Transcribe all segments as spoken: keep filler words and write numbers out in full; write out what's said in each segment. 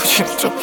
cucina troppo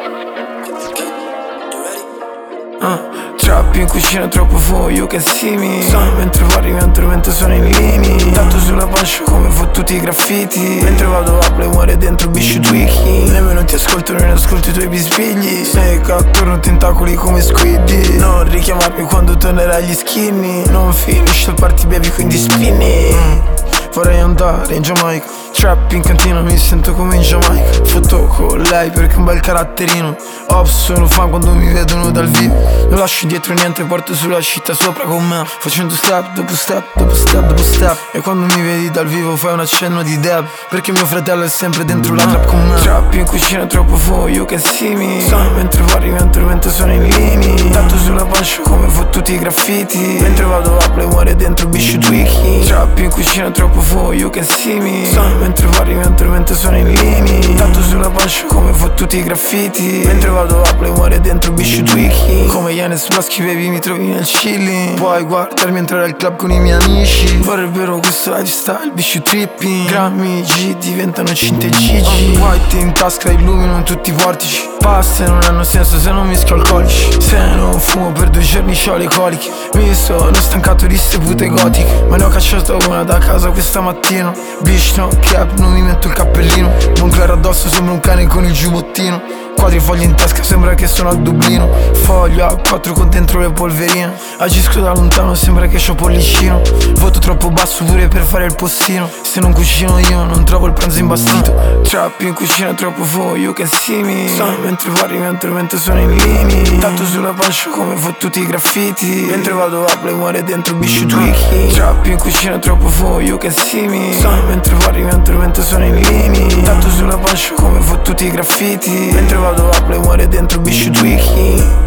uh. Trap in cucina troppo fuoco, you can see me. Mentre parli, mentre, mentre sono in linea. Tanto sulla pancia come fottuti i graffiti. Mentre vado a play muore dentro bisci tweaky. Nemmeno ti ascolto, non ascolto i tuoi bisbigli. Snake attorno tentacoli come squiddy. Non richiamarmi quando tornerai agli skinny. Non finisce il party baby quindi spinny mm. Vorrei andare in Giamaica. Trap in cantina mi sento come in Giamaica. Foto con lei perché è un bel caratterino. Ops sono fan quando mi vedono dal vivo. Non lascio dietro niente, porto sulla città sopra con me. Facendo step dopo step, dopo step, dopo step. E quando mi vedi dal vivo fai un accenno di dab. Perché mio fratello è sempre dentro la trap con me. Trap in cucina troppo fuoco, you can see me. Mentre parli, mentre, mentre sono in linea. Tanto sulla pancia come fottuti i graffiti. Mentre vado a play muore dentro bisci tweaky. Trap in cucina troppo fuoco, you can see me. Mentre parli, mentre, mentre sono in linea. Tanto sulla pancia come fottuti i graffiti. Mentre vado a play muore dentro bisci tweaky. Come Yanis Blaschi baby mi trovi nel chilling. Puoi guardarmi entrare al club con i miei amici. Vorrebbero questo lifestyle, bisci tripping. Grammy G diventano cinte Gigi. White in tasca illuminano tutti i vortici. Paste non hanno senso se non mischio alcolici. Se non fumo per due giorni c'ho le coliche. Mi sono stancato di ste pute gotiche. Ma ne ho cacciato una da casa questa mattina. Bitch no cap, non mi metto il cappellino. Moncler addosso sembra un cane con il giubbottino. Quadri fogli in tasca sembra che sono a Dublino. Foglio a quattro con dentro le polverine. Agisco da lontano sembra che c'ho pollicino. Voto troppo basso pure per fare il postino. Se non cucino io non trovo il pranzo imbastito. Trap in cucina troppo fuoco, you can see me. Mentre parli, mentre, mentre sono in linea. Tanto sulla pancia come fottuti i graffiti. Mentre vado a play muore dentro bisci tweaky. Trap in cucina troppo fuoco, you can see me. Mentre parli, mentre, mentre sono in linea. Tanto sulla pancia come fottuti i graffiti. Mentre vado a play muore dentro bisci tweaky.